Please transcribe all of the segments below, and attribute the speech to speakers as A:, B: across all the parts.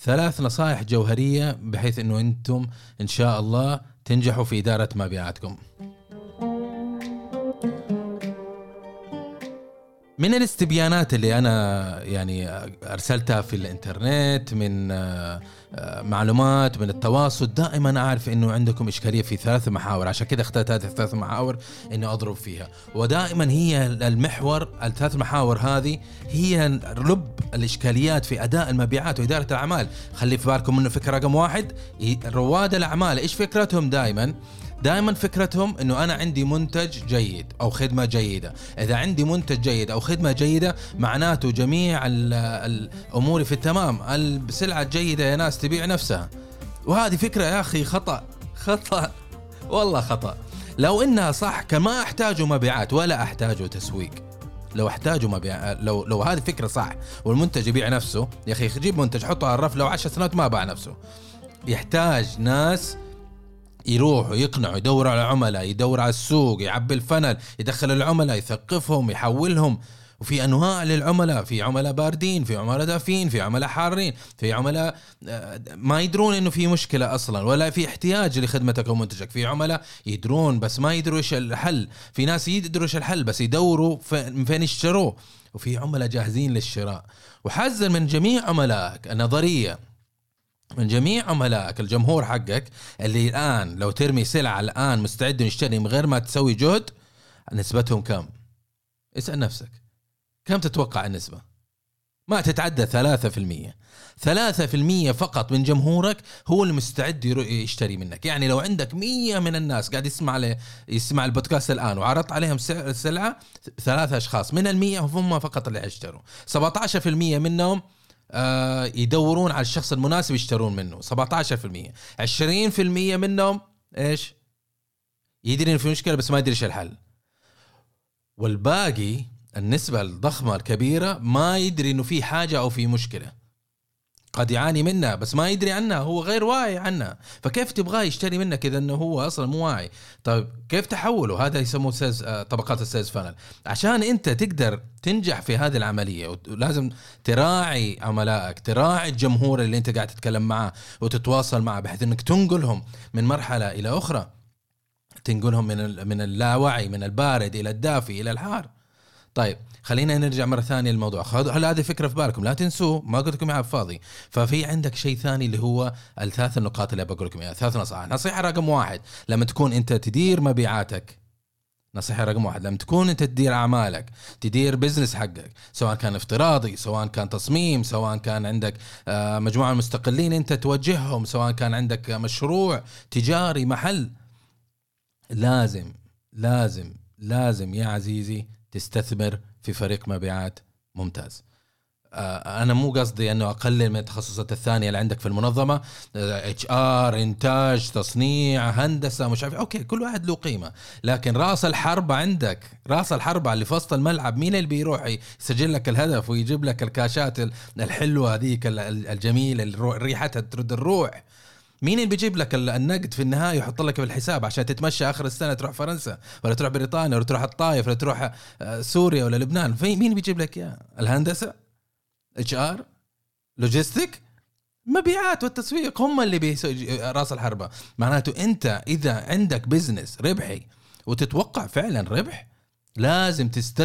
A: 3 نصائح جوهرية بحيث أنه أنتم إن شاء الله تنجحوا في إدارة مبيعاتكم. من الاستبيانات اللي أنا يعني أرسلتها في الإنترنت، من معلومات، من التواصل، دائما أعرف أنه عندكم إشكالية في 3 محاور. عشان كده اخترت هذه 3 محاور أني أضرب فيها، ودائما هي المحور. 3 محاور هذه هي لب الإشكاليات في أداء المبيعات وإدارة الأعمال. خلي في بالكم منه فكرة رقم 1، رواد الأعمال إيش فكرتهم؟ دائما فكرتهم انه انا عندي منتج جيد او خدمة جيدة. اذا عندي منتج جيد او خدمة جيدة معناته جميع الامور في التمام، السلعة جيدة يا ناس تبيع نفسها. وهذه فكرة يا اخي خطأ والله خطأ. لو انها صح كان ما احتاجوا مبيعات ولا احتاجوا تسويق. لو احتاجوا مبيعات، لو هذه فكرة صح والمنتج يبيع نفسه، يا اخي جيب منتج حطه على الرف لو 10 سنوات ما باع نفسه. يحتاج ناس يروحوا يقنعوا، يدور على عملاء، يدور على السوق، يعبي الفنل، يدخل العملاء، يثقفهم، يحولهم. وفي أنواع للعملاء، في عملاء باردين، في عملاء دافين، في عملاء حارين، في عملاء ما يدرون إنه في مشكلة أصلا ولا في احتياج لخدمتك أو منتجك. في عملاء يدرون بس ما يدروا إيش الحل. في ناس يدروا إيش الحل بس يدوروا فين يشتروه. وفي عملاء جاهزين للشراء. وحذر من جميع عملائك، النظرية من جميع عملائك، الجمهور حقك اللي الآن لو ترمي سلعة الآن مستعد يشتري من غير ما تسوي جهد، نسبتهم كم؟ اسأل نفسك كم تتوقع النسبة؟ ما تتعدى 3%. 3% فقط من جمهورك هو المستعد يشتري منك. يعني لو عندك 100 من الناس قاعد يسمع البودكاست الآن وعرضت عليهم سلعة، 3 أشخاص من 100 هم فقط اللي يشتروا. 17% منهم يدورون على الشخص المناسب يشترون منه. 17%. 20% منهم إيش؟ يدري إن في مشكلة بس ما يدري إيش الحل. والباقي النسبة الضخمة الكبيرة ما يدري إنه في حاجة أو في مشكلة، قد يعاني منها بس ما يدري عنها، هو غير واعي عنها. فكيف تبغاه يشتري منك إذا إنه هو أصلا مو واعي؟ طيب كيف تحوله؟ هذا يسموه طبقات السيلز فانل. عشان أنت تقدر تنجح في هذه العملية لازم تراعي عملائك، تراعي الجمهور اللي أنت قاعد تتكلم معه وتتواصل معه، بحيث إنك تنقلهم من مرحلة إلى أخرى، تنقلهم من اللاوعي، من البارد إلى الدافي إلى الحار. طيب خلينا نرجع مرة ثانية للموضوع. هل هذه فكرة في بالكم؟ لا تنسوا، ما قلت لكم يا فاضي. ففي عندك شيء ثاني اللي هو 3 النقاط اللي بقول لكم اياها، 3 نصائح. نصيحة رقم 1 لما تكون انت تدير مبيعاتك، نصيحة رقم 1 لما تكون انت تدير اعمالك، تدير بزنس حقك، سواء كان افتراضي، سواء كان تصميم، سواء كان عندك مجموعة مستقلين انت توجههم، سواء كان عندك مشروع تجاري، محل، لازم يا عزيزي تستثمر في فريق مبيعات ممتاز. أنا مو قصدي أنه أقلل من التخصصات الثانية اللي عندك في المنظمة، HR، إنتاج، تصنيع، هندسة، مش عارف، أوكي كل واحد له قيمة، لكن رأس الحربة عندك، رأس الحربة اللي في وسط الملعب، مين اللي بيروح يسجل لك الهدف ويجيب لك الكاشات الحلوة هذيك الجميلة اللي ريحتها ترد الروح؟ مين اللي بيجيب لك النقد في النهاية يحط لك في الحساب عشان تتمشى آخر السنة تروح فرنسا ولا تروح بريطانيا ولا تروح الطائف ولا تروح سوريا ولا لبنان؟ مين بيجيب لك يا الهندسة، HR، لوجيستيك، مبيعات والتسويق، هم اللي راس الحربة. معناته أنت إذا عندك بزنس ربحي وتتوقع فعلا ربح، لازم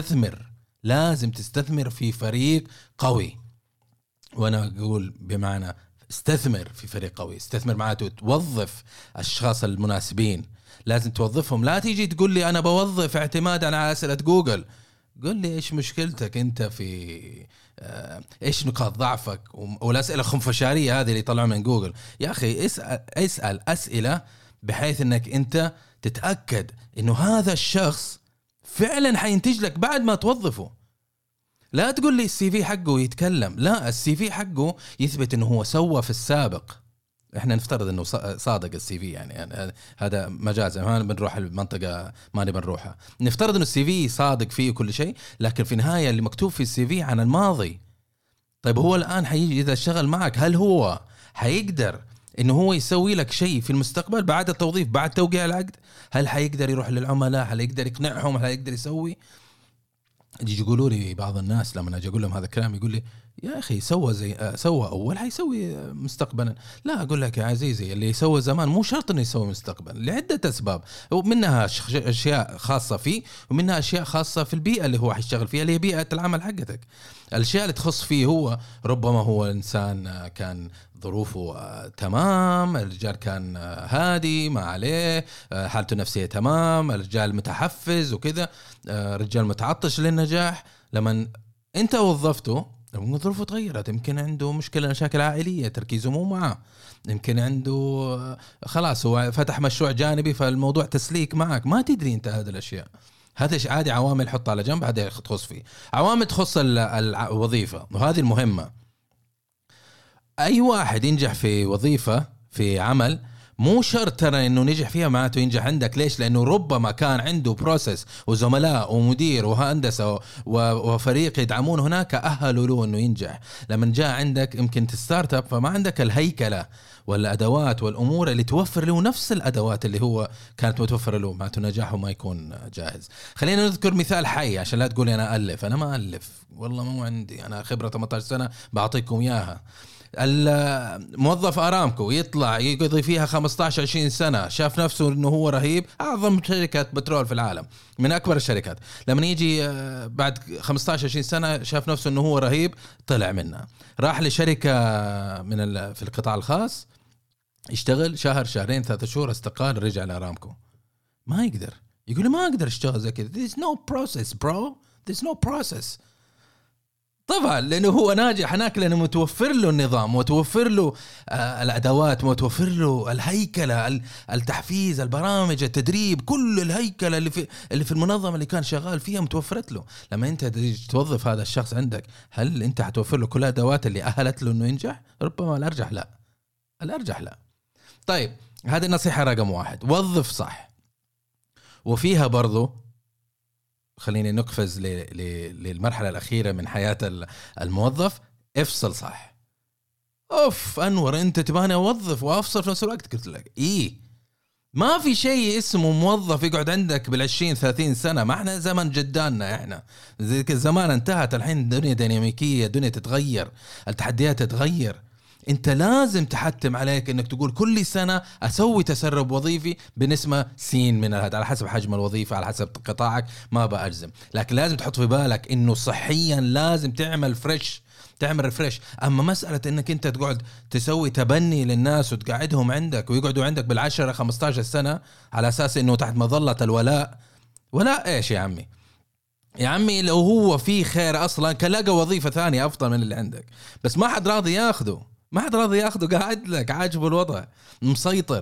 A: تستثمر في فريق قوي. وأنا أقول بمعنى استثمر في فريق قوي. استثمر معناته توظف الاشخاص المناسبين، لازم توظفهم. لا تيجي تقول لي انا بوظف اعتمادا على اسئله جوجل. قل لي ايش مشكلتك انت في ايش نقاط ضعفك، والاسئله الخنفشاريه هذه اللي يطلعوا من جوجل. يا اخي اسال اسئله بحيث انك انت تتاكد انه هذا الشخص فعلا حينتج لك بعد ما توظفه. لا تقول لي السي في حقه يتكلم، لا، السي في حقه يثبت انه هو سوى في السابق. احنا نفترض انه صادق السي في، يعني هذا مجازا، ما بنروح المنطقه ما نبي نروحها. نفترض انه السي في صادق فيه كل شيء، لكن في النهايه اللي مكتوب في السي في عن الماضي. طيب هو الان حيجي اذا اشتغل معك، هل هو حيقدر انه هو يسوي لك شيء في المستقبل بعد التوظيف، بعد توقيع العقد؟ هل حيقدر يروح للعملاء؟ هل يقدر يقنعهم؟ هل يقدر يسوي؟ يجي يقولوا لي بعض الناس لما اجي اقول لهم هذا الكلام، يقول لي يا أخي سوى زي سوى أول حيسوي مستقبلا. لا أقول لك يا عزيزي، اللي يسوى زمان مو شرط إنه يسوي مستقبلا لعدة أسباب، ومنها أشياء خاصة فيه ومنها أشياء خاصة في البيئة اللي هو حيشتغل فيها اللي هي بيئة العمل حقتك. الأشياء اللي تخص فيه هو ربما هو إنسان كان ظروفه تمام، الرجال كان هادي ما عليه، حالته النفسية تمام، الرجال متحفز وكذا، رجال متعطش للنجاح. لما أنت وظفته ظروفه تغيرت، يمكن عنده مشاكل عائلية تركيزه مو معه، يمكن عنده خلاص هو فتح مشروع جانبي فالموضوع تسليك معك، ما تدري انت هذه الاشياء. هذا عادي عوامل حطها على جنب، هذا تخص فيه. عوامل تخص الوظيفة وهذه المهمة. اي واحد ينجح في وظيفة في عمل مو شرط ترى انه نجح فيها معناته ينجح عندك. ليش؟ لانه ربما كان عنده بروسيس وزملاء ومدير وهندسه وفريق يدعمون هناك اهلوا له انه ينجح. لما جاء عندك يمكن تستارت اب فما عندك الهيكله والادوات والامور اللي توفر له نفس الادوات اللي هو كانت متوفره له، معناته نجاحه ما يكون جاهز. خلينا نذكر مثال حي عشان لا تقولي انا الف، انا ما الف والله، مو عندي انا خبره 18 سنه بعطيكم اياها. الموظف أرامكو يطلع يقضي فيها 15-20 سنة، شاف نفسه إنه هو رهيب، أعظم شركة بترول في العالم من أكبر الشركات. لما يجي بعد 15-20 سنة شاف نفسه إنه هو رهيب، طلع منها راح لشركة في القطاع الخاص، يشتغل شهر شهرين 3 شهور، استقال، رجع لأرامكو. ما يقدر، يقول ما أقدر أشتغل زي كذا. There's no process bro, there's no process. طبعا لأنه هو ناجح هناك لأنه متوفر له النظام، متوفر له الأدوات، متوفر له الهيكلة، التحفيز، البرامج، التدريب، كل الهيكلة اللي في المنظمة اللي كان شغال فيها متوفرت له. لما أنت توظف هذا الشخص عندك، هل أنت هتوفر له كل الأدوات اللي أهلت له إنه ينجح؟ ربما الأرجح لا. طيب هذه النصيحة رقم 1، وظف صح. وفيها برضو خليني نقفز للمرحلة الأخيرة من حياة الموظف، افصل صح. أنور أنت تباني أوظف وأفصل في نفس الوقت. قلت لك ما في شيء اسمه موظف يقعد عندك بال20-30 سنة. ما احنا زمن جداننا، احنا زي الزمان انتهت، الحين الدنيا ديناميكية، الدنيا تتغير، التحديات تتغير. انت لازم تحتم عليك انك تقول كل سنة اسوي تسرب وظيفي بنسبة سين من هذا، على حسب حجم الوظيفة، على حسب قطاعك، ما بأجزم. لكن لازم تحط في بالك انه صحيا لازم تعمل ريفرش. اما مسألة انك انت تقعد تسوي تبني للناس وتقعدهم عندك ويقعدوا عندك بال10-15 سنة على اساس انه تحت مظلة الولاء، ولا ايش يا عمي لو هو في خير اصلا كان لقى وظيفة ثانية افضل من اللي عندك، بس ما حد راضي ياخده، قاعد لك عاجبه الوضع، مسيطر.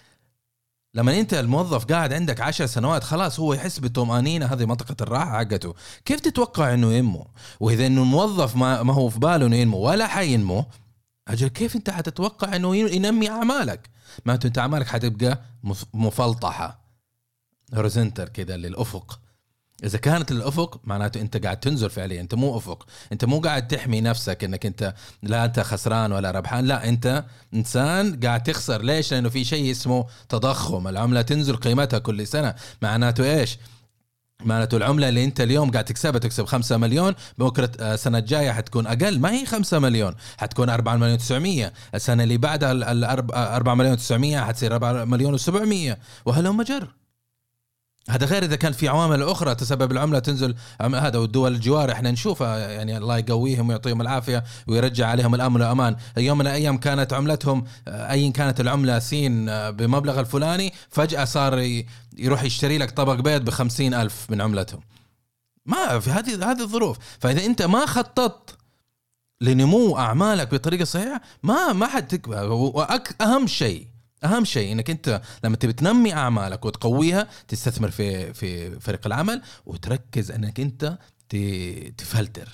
A: لما انت الموظف قاعد عندك 10 سنوات خلاص هو يحس بالطمأنينة، هذه منطقة الراحة حقته. كيف تتوقع انه ينمو؟ واذا انه الموظف ما هو في باله انه ينمو ولا حينمو، اجل كيف انت حتتوقع انه ينمي اعمالك؟ ما انت اعمالك حتبقى مفلطحة هوريزونتال كده للأفق. إذا كانت الأفق معناته أنت قاعد تنزل فعليا، أنت مو أفق، أنت مو قاعد تحمي نفسك إنك أنت لا أنت خسران ولا ربحان، لا أنت إنسان قاعد تخسر. ليش؟ لأنه في شيء اسمه تضخم، العملة تنزل قيمتها كل سنة. معناته إيش؟ معناته العملة اللي أنت اليوم قاعد تكسب 5 مليون، بكرة السنة الجاية حتكون أقل، ما هي 5 مليون، حتكون 4,900,000. السنة اللي بعدها 4,900,000 حتصير 4,700,000 وهلو مجر. هذا غير إذا كان في عوامل أخرى تسبب العملة تنزل. هذا والدول الجوار إحنا نشوفها، يعني الله يقويهم ويعطيهم العافية ويرجع عليهم الأمن والأمان. يوم من الأيام كانت عملتهم أي كانت العملة سين بمبلغ الفلاني، فجأة صار يروح يشتري لك طبق بيض ب50,000 من عملتهم. ما في هذه الظروف. فإذا أنت ما خططت لنمو أعمالك بطريقة صحيحة ما حد تكبر. أهم شيء إنك أنت لما تبي تنمي أعمالك وتقويها تستثمر في فريق العمل وتركز إنك أنت تفلتر.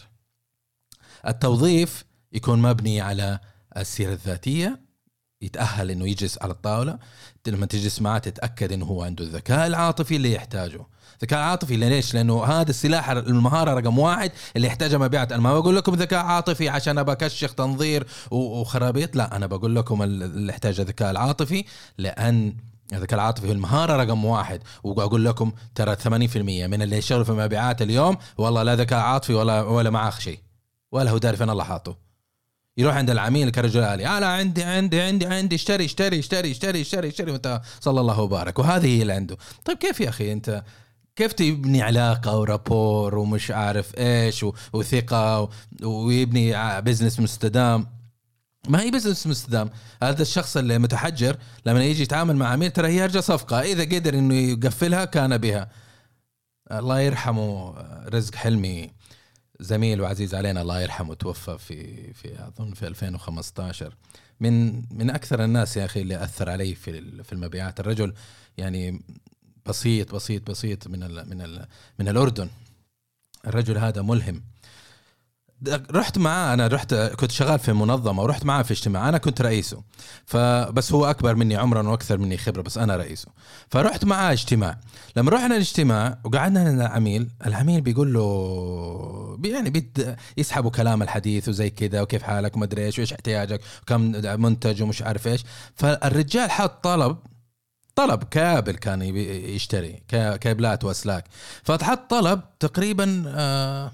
A: التوظيف يكون مبني على السيرة الذاتية، يتأهل إنه يجلس على الطاولة. لما تجلس معه تتأكد إنه هو عنده الذكاء العاطفي اللي يحتاجه. ذكاء عاطفي ليش؟ لأنه هذا السلاح، المهارة رقم 1 اللي يحتاجها مبيعات. أنا ما بقول لكم ذكاء عاطفي عشان أبى أكشخ تنظير وخرابيط، لا، أنا بقول لكم اللي يحتاج الذكاء العاطفي، لأن الذكاء العاطفي هو المهارة رقم 1. وأقول لكم ترى 80% من اللي يشتغلوا في مبيعات اليوم والله لا ذكاء عاطفي ولا معاه شيء، ولا هو داري فين الله حاطه. يروح عند العميل كرجل آلي، أنا عندي اشتري وانت صلى الله وبارك، وهذه هي اللي عنده. طيب كيف يا أخي أنت كيف تبني علاقة ورابور ومش عارف إيش وثقة ويبني بزنس مستدام؟ ما هي بزنس مستدام. هذا الشخص اللي متحجر لما يجي يتعامل مع عميل ترى هي يرجى صفقة، إذا قدر إنه يقفلها كان بها. الله يرحمه رزق حلمي زميل وعزيز علينا الله يرحمه، توفى في أظن في 2015. من أكثر الناس يا أخي اللي أثر علي في المبيعات. الرجل يعني بسيط من الأردن. الرجل هذا ملهم. رحت معاه، كنت شغال في منظمة ورحت معاه في اجتماع، أنا كنت رئيسه، فبس هو أكبر مني عمرا وأكثر مني خبرة، بس أنا رئيسه. فرحت معاه اجتماع. لما رحنا الاجتماع وقعدنا لنا العميل بيقول له يعني يسحبوا كلام الحديث وزي كده، وكيف حالك وما أدري إيش وإيش احتياجك وكم منتج ومش عارف إيش. فالرجال حط طلب كابل، كان يشتري كابلات وأسلاك، فتحط طلب تقريبا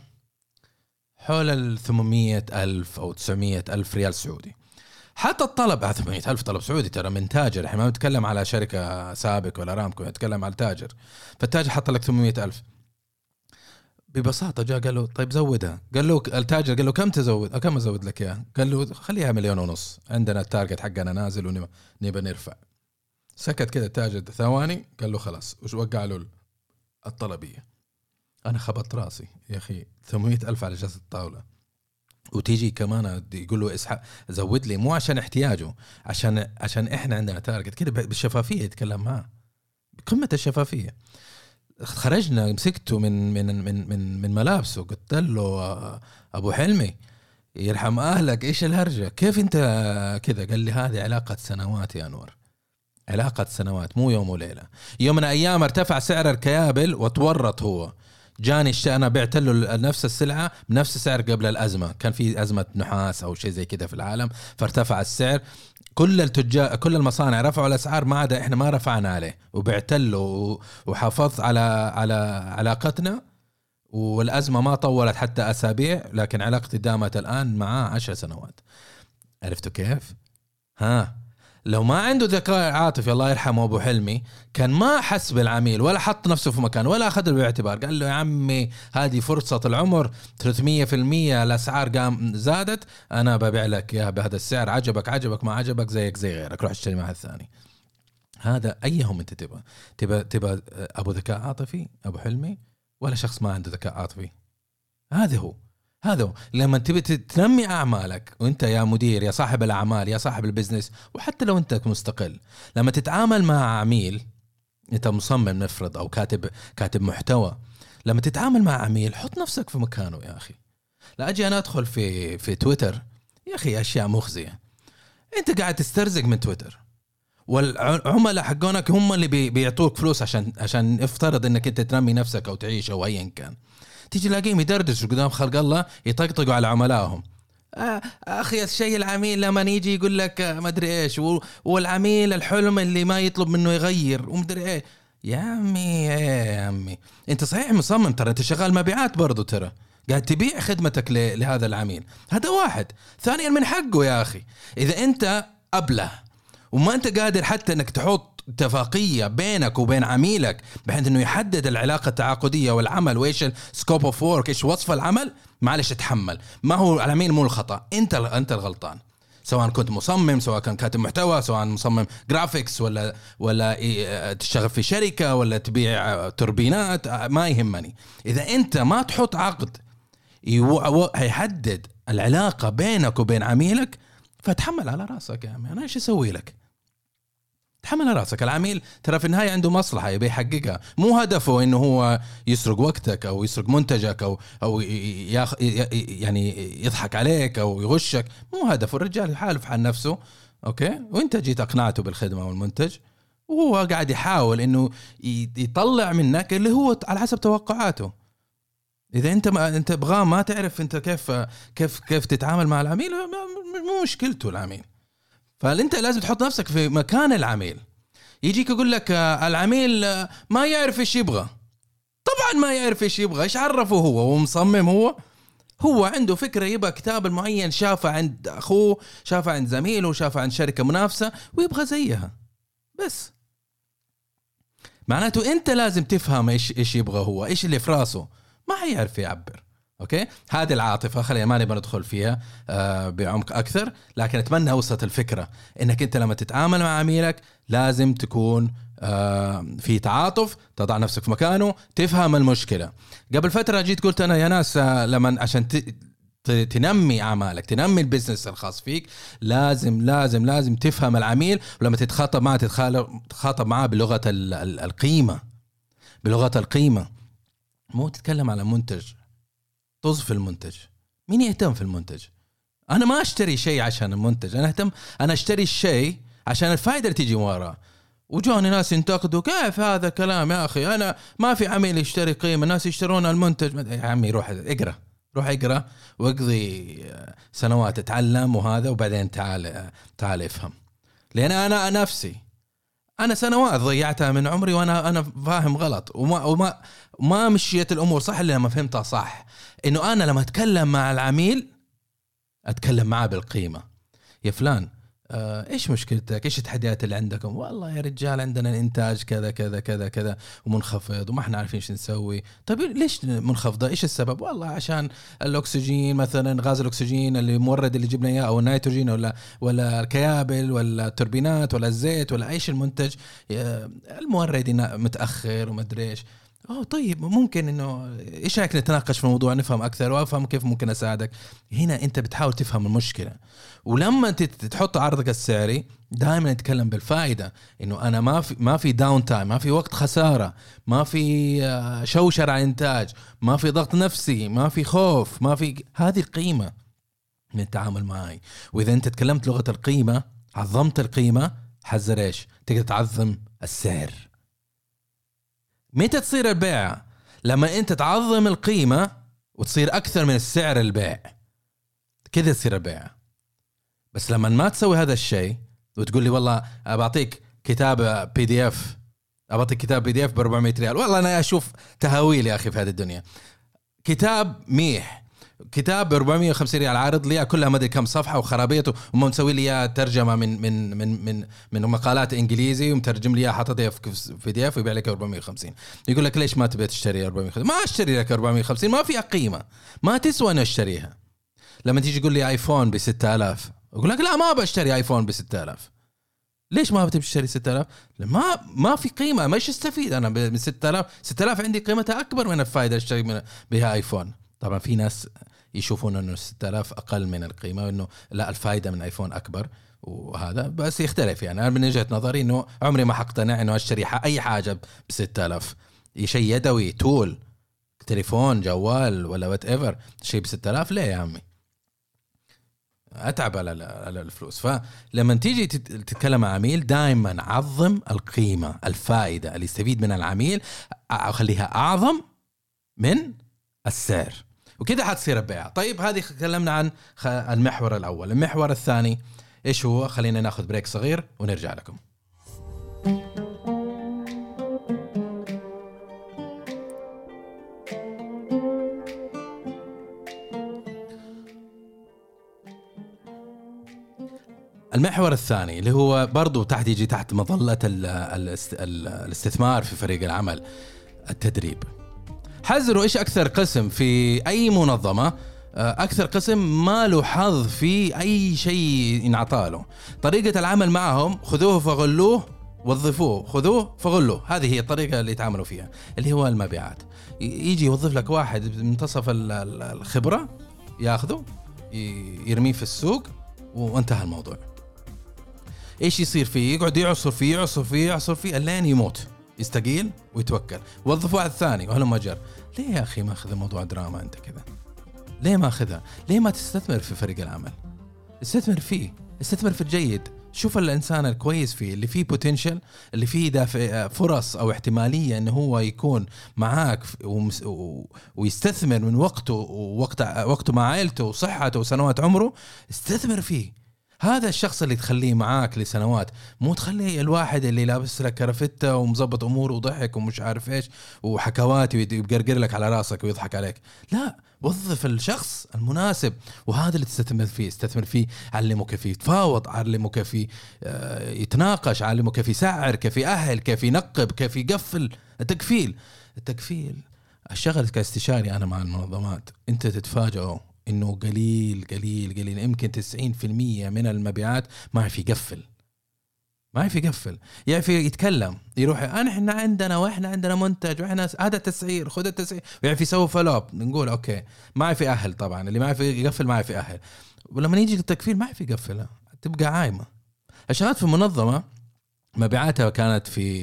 A: حول 800,000 أو 900,000 ريال سعودي. حتى الطلب 800,000 طلب سعودي ترى من تاجر، احنا ما نتكلم على شركة سابق ولا رامكو، نتكلم على تاجر. فالتاجر حط لك 800,000 ببساطة. جاء قال له طيب زودها. قال له التاجر قال له كم أزود لك إياه؟ قال له خليها 1,500,000، عندنا التارجت حقنا نازل ونبى نرفع. سكت كده التاجر ثواني، قال له خلاص، وش وقع له الطلبية. أنا خبط راسي يا أخي، 800,000 على جلسة الطاولة، وتيجي كمان يقول له اسحق زود لي، مو عشان احتياجه، عشان إحنا عندنا تارجت كده. بالشفافية يتكلم معه بقمة الشفافية. خرجنا مسكته من ملابسه، قلت له أبو حلمي يرحم أهلك، إيش الهرجة؟ كيف أنت كذا؟ قال لي هذه علاقة سنوات يا أنور، علاقة سنوات مو يوم وليلة. يوم من أيام ارتفع سعر الكيابل وتورط هو، جاني أنا بعت له نفس السلعة بنفس السعر قبل الأزمة، كان في أزمة نحاس أو شيء زي كده في العالم، فارتفع السعر. كل كل المصانع رفعوا الأسعار ما عدا إحنا، ما رفعنا عليه، وبعت له وحافظت على علاقتنا. والأزمة ما طولت حتى أسابيع، لكن علاقتي دامت الآن معاه 10 سنوات. عرفتوا كيف؟ لو ما عنده ذكاء عاطفي الله يرحمه أبو حلمي، كان ما حس بالعميل ولا حط نفسه في مكان ولا أخذ بالاعتبار. قال له يا عمي هذه فرصة العمر، 300% الأسعار قام زادت، أنا ببيع لك يا بهذا السعر، عجبك ما عجبك زيك زي غيرك، روح اشتري مع الثاني. هذا أيهم أنت تبى أبو ذكاء عاطفي أبو حلمي، ولا شخص ما عنده ذكاء عاطفي؟ هذا هو لما تبي تنمي أعمالك، وانت يا مدير يا صاحب الأعمال يا صاحب البزنس، وحتى لو انت مستقل، لما تتعامل مع عميل، انت مصمم نفرض او كاتب محتوى، لما تتعامل مع عميل حط نفسك في مكانه يا أخي. لا أجي أنا أدخل في تويتر يا أخي أشياء مخزية، انت قاعد تسترزق من تويتر، والعملاء حقونك هم اللي بيعطوك فلوس عشان افترض انك انت تنمي نفسك او تعيش او ايا كان. تيجي لاقيهم يدردشوا قدام خلق الله، يطقطقوا على عملائهم. أخي الشيء العميل لما يجي يقول لك ما أدري إيش، والعميل الحلم اللي ما يطلب منه يغير ومدري إيه. يا عمي أنت صحيح مصمم، ترى أنت شغال مبيعات برضو، ترى قاعد تبيع خدمتك لهذا العميل. هذا واحد. ثانيا من حقه يا أخي إذا أنت أبله وما أنت قادر حتى أنك تحط اتفاقية بينك وبين عميلك بحيث أنه يحدد العلاقة التعاقدية والعمل وإيش السكوب اوف وورك، إيش وصف العمل، معلش اتحمل. ما هو العميل مو الخطأ، أنت الغلطان. سواء كنت مصمم، سواء كان كاتب محتوى، سواء مصمم جرافيكس، ولا تشتغل في شركة، ولا تبيع توربينات، ما يهمني. إذا أنت ما تحط عقد هيحدد العلاقة بينك وبين عميلك، فتحمل على راسك يا عمي. أنا إيش أسوي لك؟ تحمل على راسك. العميل ترى في النهاية عنده مصلحة يبي يحققها، مو هدفه إنه هو يسرق وقتك أو يسرق منتجك أو يعني يضحك عليك أو يغشك. مو هدفه. الرجال حالف عن نفسه، أوكي، وإنت جيت أقنعته بالخدمة والمنتج، وهو قاعد يحاول إنه يطلع منك اللي هو على حسب توقعاته. إذا أنت بغاه ما تعرف أنت كيف تتعامل مع العميل، مو مشكلته العميل. فأنت لازم تحط نفسك في مكان العميل. يجيك يقول لك العميل ما يعرف إيش يبغى. طبعا ما يعرف إيش يبغى، إيش عرفه هو ومصمم هو؟ هو عنده فكرة يبغى كتاب المعين، شافه عند أخوه، شافه عند زميله، شافه عند شركة منافسة ويبغى زيها. بس معناته أنت لازم تفهم إيش يبغى هو، إيش اللي في راسه، ما حيعرف يعبر. أوكي، هذه العاطفة خلينا ما نبغى ندخل فيها بعمق أكثر، لكن أتمنى أوصل الفكرة إنك أنت لما تتعامل مع عميلك لازم تكون في تعاطف، تضع نفسك في مكانه، تفهم المشكلة. قبل فترة جيت قلت أنا يا ناس لما عشان تنمي أعمالك، تنمي البزنس الخاص فيك، لازم تفهم العميل. ولما تتخاطب معه تتخاطب معه بلغة القيمة، بلغة القيمة. مو تتكلم على منتج، طز في المنتج. مين يهتم في المنتج؟ أنا ما أشتري شيء عشان المنتج، أنا أشتري الشيء عشان الفائدة اللي تيجي وراه. وجوني ناس ينتقدوا كيف هذا كلام يا أخي، أنا ما في عميل يشتري قيمة، الناس يشترون المنتج. يا عمي روح اقرأ واقضي سنوات تتعلم وهذا، وبعدين تعال افهم. لأن أنا نفسي أنا سنوات ضيعتها من عمري وأنا فاهم غلط، وما مشيت الأمور صح اللي لما فهمتها صح. إنه أنا لما أتكلم مع العميل أتكلم معه بالقيمة. يا فلان إيش مشكلتك؟ إيش التحديات اللي عندكم؟ والله يا رجال عندنا الإنتاج كذا كذا كذا كذا ومنخفض وما إحنا عارفين إيش نسوي. طيب ليش منخفضة؟ إيش السبب؟ والله عشان الأكسجين مثلا، غاز الأكسجين اللي مورد اللي جبنا إياه، أو النيتروجين، ولا الكيابل، ولا التوربينات، ولا الزيت، ولا إيش المنتج المورد متأخر وما أدري إيش. طيب ممكن إنه إيش رأيك نتناقش في الموضوع، نفهم أكثر وأفهم كيف ممكن أساعدك. هنا أنت بتحاول تفهم المشكلة. ولما تحط عرضك السعري دائما نتكلم بالفائدة، إنه أنا ما في داون تايم، ما في وقت خسارة، ما في شوشرة على إنتاج، ما في ضغط نفسي، ما في خوف، ما في هذه القيمة من التعامل معي. وإذا أنت تكلمت لغة القيمة، عظمت القيمة، حذر إيش تقدر تعظم السعر. متى تصير البيع؟ لما أنت تعظم القيمة وتصير أكثر من السعر البيع، كذا تصير البيع. بس لما ما تسوي هذا الشيء وتقول لي والله بعطيك كتاب PDF، أعطيك كتاب PDF ب400 ريال، والله أنا أشوف تهاويل يا أخي في هذه الدنيا. كتاب ميح، كتاب ب450 ريال عارض لي كلها مدري كم صفحة وخرابيته، وما مسوي لي ترجمة من مقالات إنجليزي ومترجم لي حاططها في PDF ويبيع لك 450. يقول لك ليش ما تبي تشتري 450؟ ما أشتري لك 450، ما فيها قيمة، ما تسوى أن أشتريها. لما تيجي تقول لي آيفون ب6000، أقول لك لا ما بشتري آيفون ب6000. ليش ما بتشتري 6000؟ ما في قيمة، مش استفيد أنا من 6000 عندي قيمتها أكبر من الفائدة اشتري بها آيفون. طبعا في ناس يشوفون أنه 6000 أقل من القيمة، وأنه لا الفائدة من آيفون أكبر، وهذا بس يختلف. يعني أنا من وجهة نظري أنه عمري ما حقتنع أنه أشتري أي حاجة ب6000. شيء يدوي، تول، تليفون، جوال، ولا whatever، شيء ب6000 ليه يا عمي؟ أتعب على الفلوس. فلما تيجي تتكلم مع عميل دائما عظم القيمة، الفائدة اللي يستفيد من العميل أخليها أعظم من السعر، وكده حتصير البيع. طيب هذه تكلمنا عن المحور الأول. المحور الثاني إيش هو؟ خلينا ناخذ بريك صغير ونرجع لكم. المحور الثاني اللي هو برضو يجي تحت مظلة الاستثمار في فريق العمل، التدريب. حذروا إيش أكثر قسم في أي منظمة، أكثر قسم ما له حظ في أي شيء ينعطاله. طريقة العمل معهم خذوه فغلوه، وظفوه خذوه فغلوه. هذه هي الطريقة اللي يتعاملوا فيها، اللي هو المبيعات. يجي يوظف لك واحد منتصف الخبرة، ياخذه يرميه في السوق وانتهى الموضوع. ايش يصير فيه؟ يقعد يعصر فيه لين يموت، يستقيل ويتوكل. وظف واحد ثاني وهلم جر. ليه يا اخي ما اخذ الموضوع دراما انت كذا؟ ليه ما اخذها؟ ليه ما تستثمر في فريق العمل؟ استثمر فيه، استثمر في الجيد. شوف الانسان الكويس فيه، اللي فيه بوتنشل، اللي فيه دافع فرص او احتماليه انه هو يكون معاك ويستثمر من وقته مع عائلته وصحته وسنوات عمره. استثمر فيه. هذا الشخص اللي تخليه معاك لسنوات، مو تخليه الواحد اللي لابس لك كرفتة ومزبط أموره وضحك ومش عارف إيش وحكواتي ويقرقر لك على راسك ويضحك عليك. لا، وظف الشخص المناسب، وهذا اللي استثمر فيه، علمه كيف يتفاوض، علمه كيف يتناقش، علمه كيف يسعر، كيف يأهل، كيف ينقب، كيف يقفل. التكفيل الشغل كاستشاري أنا مع المنظمات أنت تتفاجئوا إنه قليل يمكن 90% من المبيعات ما يعرف يقفل، يعرف يتكلم، يروح احنا عندنا واحنا عندنا منتج واحنا هذا تسعير، خذ التسعير، ويعرف يسوي فلوب، نقول اوكي ما يعرف يأهل. طبعا اللي ما يعرف يقفل ما يعرف يأهل، ولما يجي للتكفيل ما يعرف يقفلها، تبقى عايمة. اشتغلت في منظمة مبيعاتها كانت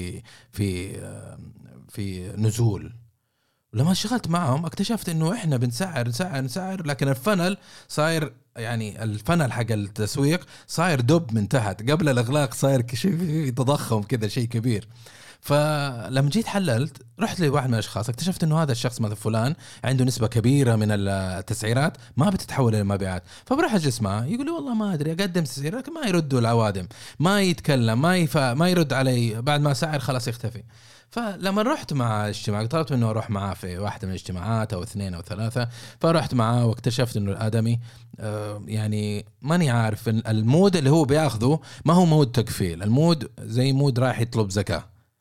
A: في نزول، ولما اشتغلت معهم اكتشفت انه احنا بنسعر لكن الفنل صاير، يعني الفنل حق التسويق صاير دب من تحت، قبل الاغلاق صاير شيء تضخم كذا، شيء كبير. فلما جيت حللت رحت لواحد من الاشخاص، اكتشفت انه هذا الشخص مثل فلان عنده نسبة كبيرة من التسعيرات ما بتتحول الى مبيعات. فبروح اجلس معه يقول لي والله ما ادري، اقدم تسعير لكن ما يردوا العوادم، ما يتكلم، ما يرد علي، بعد ما سعر خلاص يختفي. فلما رحت مع اجتماع طلبت منه اروح معاه في واحدة من الاجتماعات او 2 أو 3، فرحت معاه واكتشفت انه الادمي يعني ماني عارف المود اللي هو بياخذه ما هو مود تكفيل، المود زي مود رايح يطلب زكاة.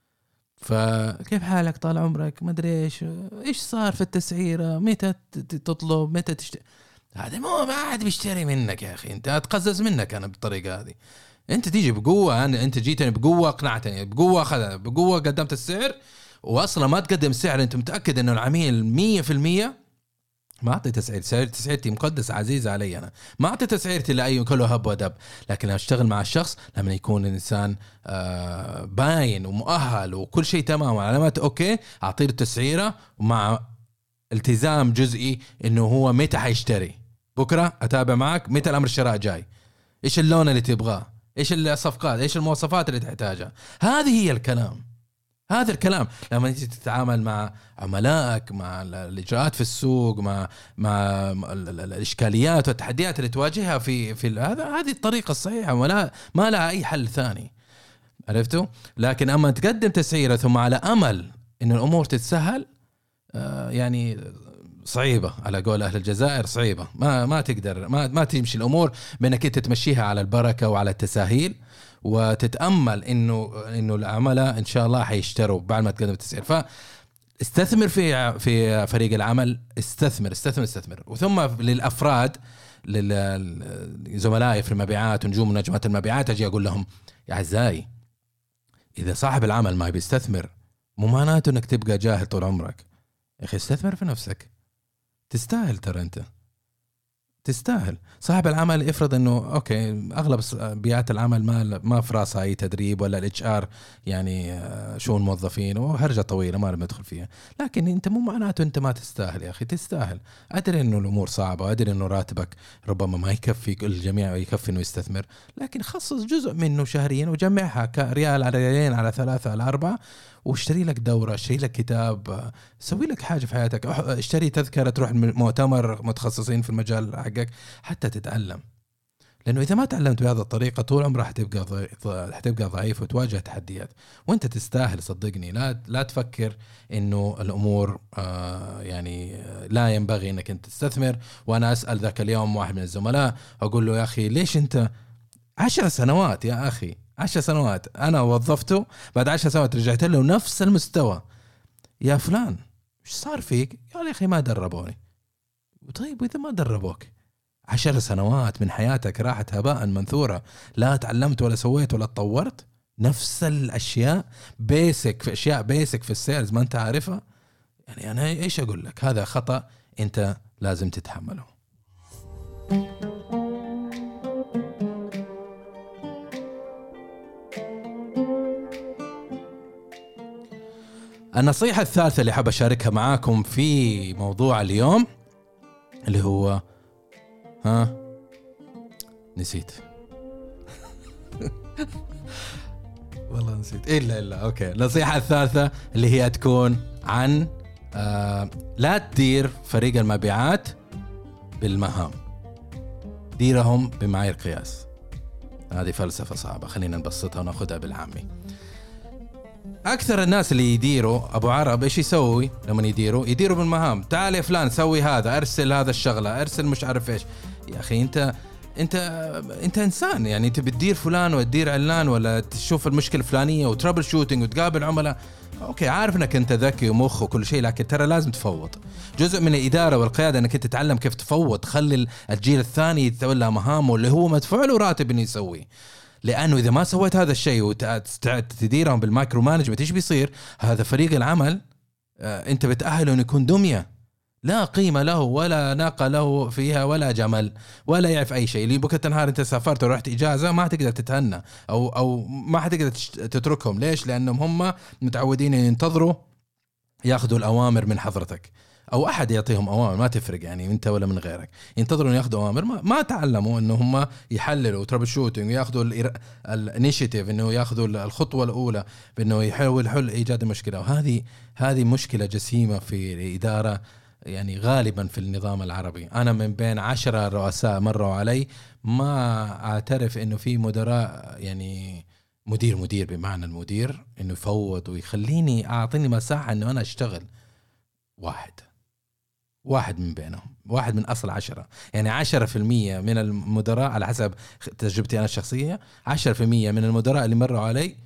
A: فكيف حالك طال عمرك ما ادري ايش صار في التسعيرة، متى تطلب، متى تشتري. هذا ما عاد بيشتري منك يا اخي، انت اتقزز منك انا بالطريقة هذه. انت تيجي بقوة، انت جيتني بقوة، اقنعتني بقوة، اخذ بقوة، قدمت السعر، واصلا ما تقدم السعر انت متأكد انه العميل 100% ما اعطي تسعيرتي مقدسة عزيزة علي، انا ما اعطي تسعيرتي لاي كله هب ودب. لكن اشتغل مع الشخص لما يكون الانسان باين ومؤهل وكل شيء تمام وعلامات اوكي، اعطيه التسعيرة ومع التزام جزئي انه هو متى حيشتري، بكرة اتابع معك متى الامر الشراء جاي، ايش اللون اللي تبغاه، ايش الصفقات، ايش المواصفات اللي تحتاجها. هذه هي الكلام، هذا الكلام. لما تيجي تتعامل مع عملائك، مع الاجراءات في السوق، مع الاشكاليات والتحديات اللي تواجهها في هذه الطريقه الصحيحه، ولا ما لها اي حل ثاني، عرفتوا؟ لكن اما تقدم تسعيره ثم على امل ان الامور تتسهل، يعني صعيبة على قول أهل الجزائر، صعيبة، ما تقدر، ما تمشي الأمور بأنك أنت تمشيها على البركة وعلى التساهيل، وتتأمل إنه العملاء إن شاء الله حيشتروا بعد ما تقدم التسعير. فاستثمر في فريق العمل، استثمر. وثم للأفراد، للزملائي في المبيعات ونجوم ونجمات المبيعات، أجي أقول لهم يا أعزائي، إذا صاحب العمل ما بيستثمر مو معناته إنك تبقى جاهل طول عمرك. يا أخي استثمر في نفسك، تستاهل، ترى أنت تستاهل. صاحب العمل افرض انه اوكي اغلب بيئات العمل ما في راسها اي تدريب ولا الاتش ار، يعني شؤون موظفين وهرجه طويله ما ندخل فيها، لكن انت مو معناته انت ما تستاهل يا اخي، تستاهل. ادري انه الامور صعبه، ادري انه راتبك ربما ما يكفي كل الجميع يكفي انه يستثمر، لكن خصص جزء منه شهريا وجمعها كريال على ريالين على 3 على 4، واشتري لك دورة، اشتري لك كتاب، سوي لك حاجة في حياتك، اشتري تذكرة تروح مؤتمر متخصصين في المجال حقك حتى تتعلم. لأنه إذا ما تعلمت بهذه الطريقة طول عمرك حتبقى ضعيف وتواجه تحديات، وانت تستاهل صدقني. لا تفكر إنه الأمور يعني لا ينبغي إنك انت تستثمر. وأنا أسأل ذاك اليوم واحد من الزملاء أقول له يا أخي ليش انت 10 سنوات يا أخي 10 سنوات أنا وظفته، بعد 10 سنوات رجعت له نفس المستوى، يا فلان إيش صار فيك؟ قال يا أخي ما دربوني. طيب وإذا ما دربوك 10 سنوات من حياتك راحت هباء منثورة، لا تعلمت ولا سويت ولا تطورت، نفس الأشياء بيسك، في أشياء بيسك في السيلز ما أنت عارفها، يعني أنا إيش أقول لك؟ هذا خطأ أنت لازم تتحمله. النصيحة الثالثة اللي حاب أشاركها معاكم في موضوع اليوم اللي هو نسيت والله نسيت إلا أوكي. النصيحة الثالثة اللي هي تكون عن لا تدير فريق المبيعات بالمهام، ديرهم بمعايير قياس. هذه فلسفة صعبة، خلينا نبسطها وناخدها بالعامي. اكثر الناس اللي يديروا ابو عرب ايش يسوي لما يديروا بالمهام. تعال يا فلان سوي هذا، ارسل هذا الشغله، ارسل مش عارف ايش. يا اخي انت انسان يعني، انت بتدير فلان وتدير علان ولا تشوف المشكله الفلانيه وترابل شوتنج وتقابل عملاء. اوكي عارف انك انت ذكي ومخ وكل شيء، لكن ترى لازم تفوض. جزء من الاداره والقياده انك انت تتعلم كيف تفوض، خلي الجيل الثاني يتولى مهامه اللي هو مدفوع له راتب انه يسويه. لانه اذا ما سويت هذا الشيء وتديرهم بالمايكرو مانجمنت ايش بيصير؟ هذا فريق العمل انت بتأهله انه يكون دميه، لا قيمة له ولا ناقة له فيها ولا جمل ولا يعرف أي شيء. اللي بكرة النهار أنت سافرت ورحت إجازة ما هتقدر تتهنى أو ما هتقدر تتركهم. ليش؟ لأنهم هم متعودين ينتظروا ياخذوا الأوامر من حضرتك أو أحد يعطيهم أوامر، ما تفرق يعني أنت ولا من غيرك، ينتظروا أن ياخذوا أوامر. ما تعلموا أنه هم يحللوا ترابل شوتينج وياخذوا الانيشيتيف، أنه ياخذوا الخطوة الأولى بأنه يحاول حل إيجاد المشكلة. وهذه مشكلة جسيمة في الإدارة يعني غالبا في النظام العربي. أنا من بين 10 رؤساء مروا علي ما أعترف إنه في مدراء يعني مدير بمعنى المدير إنه يفوض ويخليني أعطيني مساحة إنه أنا أشتغل. واحد من بينهم، واحد من أصل 10. يعني 10% من المدراء على حسب تجربتي أنا الشخصية، 10% من المدراء اللي مروا علي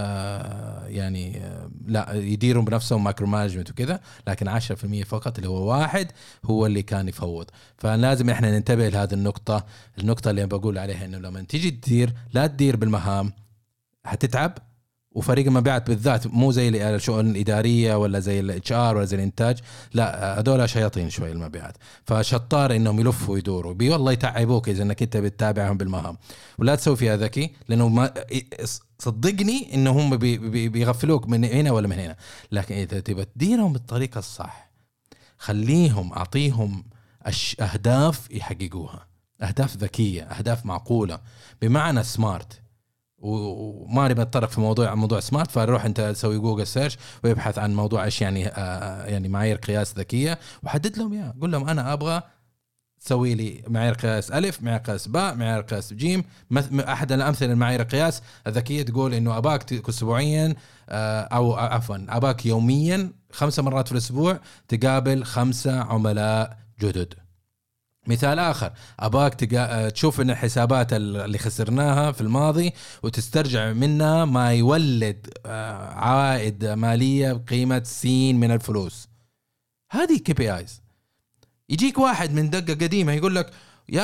A: لا يديرون بنفسهم مايكرو مانجمنت وكذا، لكن 10% فقط اللي هو واحد هو اللي كان يفوض. فلازم احنا ننتبه لهذه النقطة اللي بقول عليها، انه لما تيجي تدير لا تدير بالمهام، هتتعب. وفريق المبيعات بالذات مو زي الشؤون الإدارية ولا زي الاتش ار ولا زي الانتاج، لا هذول شياطين شوي المبيعات. فشطار انهم يلفوا ويدوروا والله يتعبوك اذا انك انت بتتابعهم بالمهام. ولا تسوي فيها ذكي، لانه ما صدقني انهم بيغفلوك من هنا ولا من هنا. لكن اذا تبى تديرهم بالطريقة الصح، خليهم اعطيهم اهداف يحققوها، اهداف ذكية، اهداف معقولة، بمعنى سمارت. وما نبي نتطرق في موضوع سمارت، فروح انت تسوي جوجل سيرش ويبحث عن موضوع ايش يعني معايير قياس ذكيه، وحدد لهم اياها. قول لهم انا ابغى تسوي لي معايير قياس الف، معايير قياس باء، معايير قياس جيم. احد الامثله المعايير القياس الذكيه تقول انه اباك اسبوعيا او عفوا اباك يوميا 5 مرات في الاسبوع تقابل 5 عملاء جدد. مثال آخر، أباك تشوف إن الحسابات اللي خسرناها في الماضي وتسترجع منها ما يولد عائد مالية بقيمة سين من الفلوس. هذه KPIs. يجيك واحد من دقة قديمة يقول لك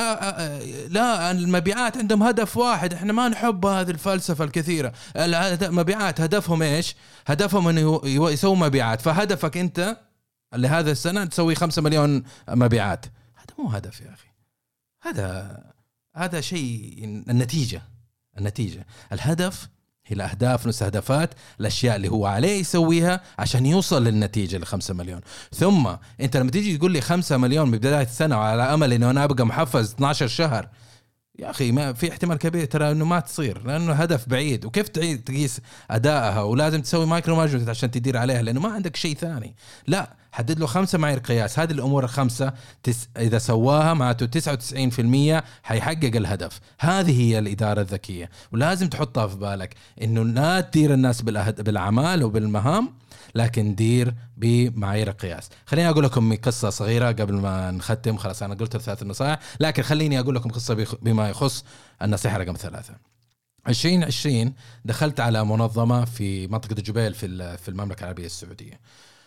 A: لا المبيعات عندهم هدف واحد، احنا ما نحب هذه الفلسفة الكثيرة. المبيعات هدفهم ايش؟ هدفهم انه يسووا مبيعات. فهدفك انت لهذا السنة تسوي 5 مليون مبيعات، مو هدف يا أخي. هذا شيء. النتيجة الهدف هي الأهداف، مستهدفات الأشياء اللي هو عليه يسويها عشان يوصل للنتيجة 5 مليون. ثم أنت لما تيجي تقول لي 5 مليون ببداية السنة وعلى أمل إنه أنا أبقى محفز 12 شهر، يا أخي ما في احتمال كبير ترى إنه ما تصير، لأنه هدف بعيد. وكيف تقيس أدائها؟ ولازم تسوي مايكرو مانجمنت عشان تدير عليها، لأنه ما عندك شيء ثاني. لا، حدد له 5 معايير قياس. هذه الأمور ال5 إذا سواها معناته 99% حيحقق الهدف. هذه هي الإدارة الذكية، ولازم تحطها في بالك إنه لا تدير الناس بالأعمال وبالمهام، لكن دير بمعايير القياس. خليني أقول لكم قصة صغيرة قبل ما نختم. خلاص أنا قلت 3 نصائح، لكن خليني أقول لكم قصة بما يخص النصيحة رقم 3. 2020 دخلت على منظمة في منطقة الجبيل في المملكة العربية السعودية،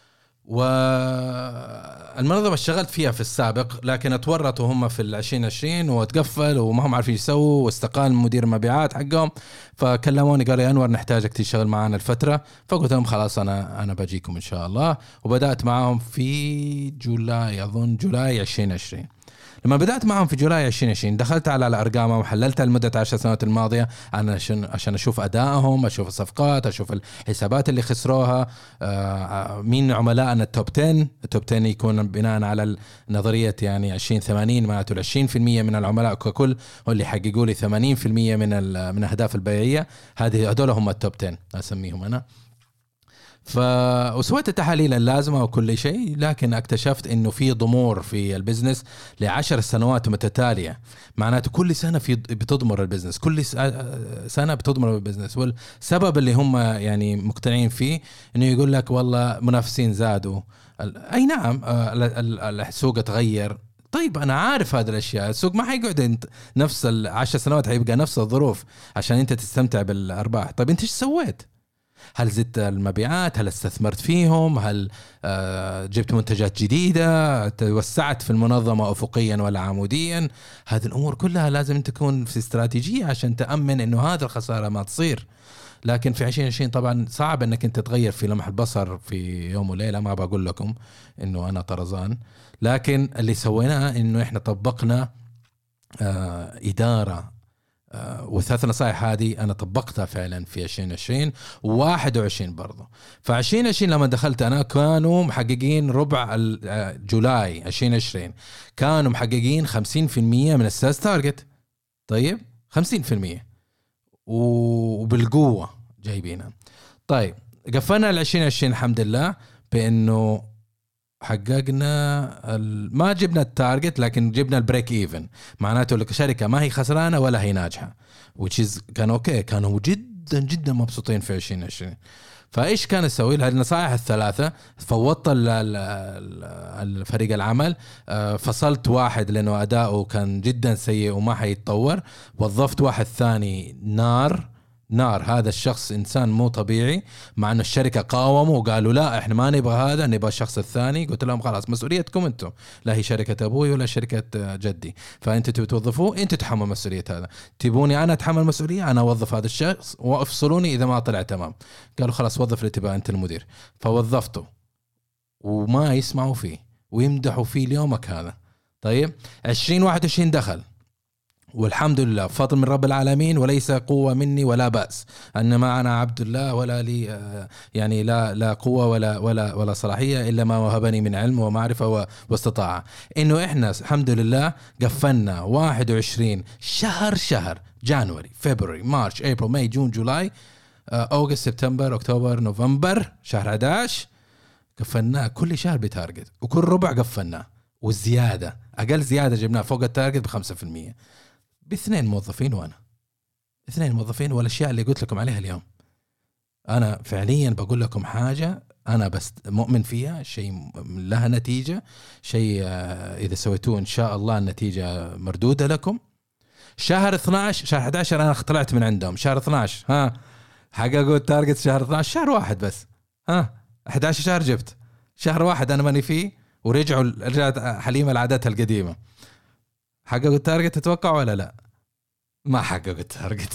A: والمنظمة اشتغلت فيها في السابق، لكن اتورطوا هم في 2020 وتقفل وما هم عارفين يسووا، واستقال مدير المبيعات حقهم. فكلموني قالوا يا أنور نحتاجك تشتغل معنا الفترة. فقلت لهم خلاص أنا بجيكم إن شاء الله. وبدأت معهم في جولاي، أظن جولاي 2020. لما بدأت معهم في جولاي 2020 دخلت على الأرقام وحللتها لمدة 10 سنوات الماضية عشان أشوف أدائهم، أشوف الصفقات، أشوف الحسابات اللي خسروها، مين عملائنا التوب 10. التوب 10 يكون بناء على نظرية يعني 20-80، معناته 20% من العملاء ككل هو اللي يحققوا لي 80% من أهداف البيعية. هذول هم التوب 10 أسميهم أنا. وسويت التحاليل اللازمة وكل شيء، لكن اكتشفت انه في ضمور في البزنس ل10 سنوات متتالية. معناته كل سنة بتضمر البزنس، كل سنة بتضمر البزنس. والسبب اللي هم يعني مقتنعين فيه انه يقول لك والله منافسين زادوا. اي نعم، السوق تغير. طيب أنا عارف هذه الأشياء، السوق ما حيقعد نفس 10 سنوات، حيبقى نفس الظروف عشان أنت تستمتع بالأرباح. طيب أنت إيش سويت؟ هل زدت المبيعات؟ هل استثمرت فيهم؟ هل جبت منتجات جديدة؟ توسعت في المنظمة أفقيا ولا عموديا؟ هذه الأمور كلها لازم تكون في استراتيجية عشان تأمن إنه هذا الخسارة ما تصير. لكن في 2020 طبعا صعب انك انت تغير في لمح البصر في يوم وليلة. ما بقول لكم انه انا طرزان، لكن اللي سويناه انه احنا طبقنا ادارة، وثلاث نصائح هذه انا طبقتها فعلا في 2020 و21 برضه. ف 2020 لما دخلت انا كانوا محققين ربع جولاي 2020 كانوا محققين 50% من السيلز تارجت. طيب 50% وبالقوة جايبينها. طيب قفلنا 2020 الحمد لله بأنه حققنا ما جبنا التارجت لكن جبنا البريك ايفن. معناته لك شركة ما هي خسرانة ولا هي ناجحة، كان اوكي. كانوا جدا جدا مبسوطين في 2020. فايش كان اسوي؟ هذه النصائح الثلاثه. فوضت الفريق العمل، فصلت واحد لانه اداؤه كان جدا سيء وما حيتطور، وظفت واحد ثاني نار هذا الشخص انسان مو طبيعي، مع انه الشركه قاوموا وقالوا لا احنا ما نبغى هذا، نبغى الشخص الثاني. قلت لهم خلاص مسؤوليتكم انتم، لا هي شركه ابوي ولا شركه جدي، فانتوا تبي توظفوه انتوا تحملوا مسؤوليه هذا. تبوني انا اتحمل مسؤوليه، انا اوظف هذا الشخص وافصلوني اذا ما طلع تمام. قالوا خلاص وظف اللي تبغى انت المدير. فوظفته وما يسمعوا فيه ويمدحوا فيه ليومك هذا. طيب 2021 دخل والحمد لله فضل من رب العالمين وليس قوة مني ولا بأس، أنما أنا عبد الله ولا لي يعني لا قوة ولا صلاحية إلا ما وهبني من علم ومعرفة واستطاعة. إنه إحنا الحمد لله قفلنا 21 شهر جانوري فبراير مارش أبريل ماي جون جولاي أغسطس سبتمبر أكتوبر نوفمبر شهر 11 قفلنا كل شهر بتارجت، وكل ربع قفلنا والزيادة أقل زيادة جبناها فوق التارجت ب5%. باثنين موظفين، وانا 2 موظفين. والاشياء اللي قلت لكم عليها اليوم انا فعليا بقول لكم حاجه انا بس مؤمن فيها، شيء لها نتيجه، شيء اذا سويتوه ان شاء الله النتيجه مردوده لكم. شهر 12 شهر 11 انا طلعت من عندهم. شهر 12 حققوا التارجت. شهر 12 شهر واحد بس 11 شهر جبت. شهر واحد انا ماني فيه رجعت حليمه لعاداتها القديمه. حققوا التارجت تتوقع ولا لا؟ ما حققوا التارجت.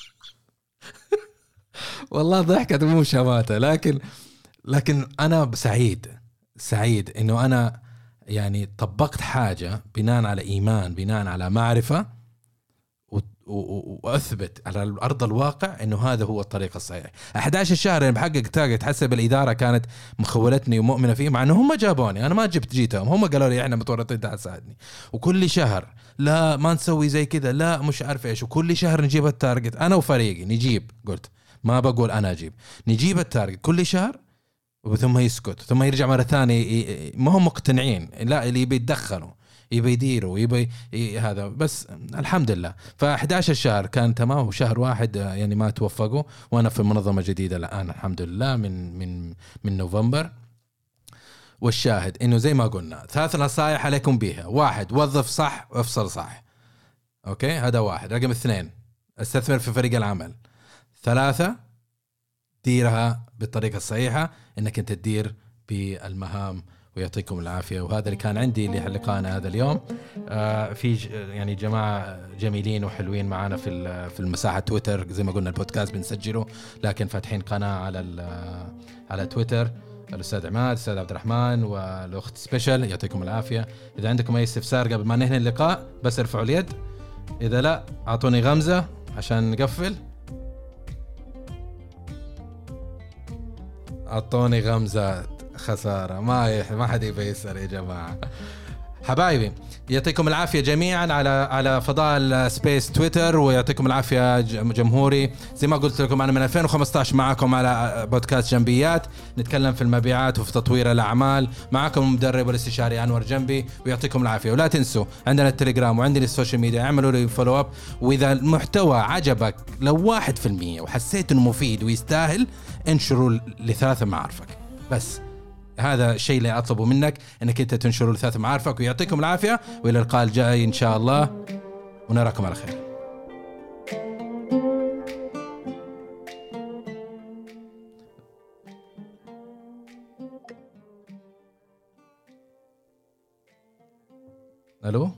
A: والله ضحكت مو شماتة. لكن أنا سعيد إنه أنا يعني طبقت حاجة بناء على إيمان، بناء على معرفة، وأثبت على أرض الواقع إنه هذا هو الطريق الصحيح. 11 شهر أنا بحقق تارجت حسب الإدارة كانت مخولتني ومؤمنة فيه، مع إنه هم جابوني، أنا ما جيتهم، هم قالوا لي إحنا متورطين تعال ساعدني. وكل شهر لا ما نسوي زي كذا، لا مش عارف إيش، وكل شهر نجيب التارجت أنا وفريقي نجيب. قلت ما بقول أنا أجيب، نجيب التارجت كل شهر ثم يسكت ثم يرجع مرة ثانية. ما هم مقتنعين، لا اللي بيتدخلوا يبي يديروا هذا بس. الحمد لله ف11 شهر كان تمام، وشهر واحد يعني ما توفقوا، وانا في المنظمه جديده الان الحمد لله من نوفمبر. والشاهد انه زي ما قلنا 3 نصائح عليكم بيها. 1 وظف صح وافصل صح. اوكي هذا 1. رقم 2 استثمر في فريق العمل. 3 ديرها بالطريقه الصحيحه، انك انت تدير بالمهام. ويعطيكم العافية. وهذا اللي كان عندي لقاءنا هذا اليوم. في يعني جماعة جميلين وحلوين معنا في المساحة تويتر. زي ما قلنا البودكاست بنسجله، لكن فاتحين قناة على تويتر. الأستاذ عماد، الأستاذ عبد الرحمن، والأخت سبيشل. يعطيكم العافية. إذا عندكم أي استفسار قبل ما ننهي اللقاء بس ارفعوا اليد، إذا لا أعطوني غمزة عشان نقفل. أعطوني غمزة. خسارة ما حد يبي يسأل يا جماعة. حبايبي يعطيكم العافية جميعا على فضاء السبيس تويتر، ويعطيكم العافية جمهوري. زي ما قلت لكم أنا من 2015 معكم على بودكاست جنبيات، نتكلم في المبيعات وفي تطوير الأعمال. معكم المدرب والاستشاري أنور جنبي، ويعطيكم العافية. ولا تنسوا عندنا التليجرام وعندنا السوشيال ميديا، اعملوا لي فولو اب. وإذا المحتوى عجبك لو 1% وحسيت إنه مفيد ويستاهل، انشروا لثلاثة معارفك. بس هذا الشيء اللي أطلبه منك، أنك أنت تنشروا لثلاث معارفك. ويعطيكم العافية، وإلى اللقاء الجاي إن شاء الله، ونراكم على خير. ألو،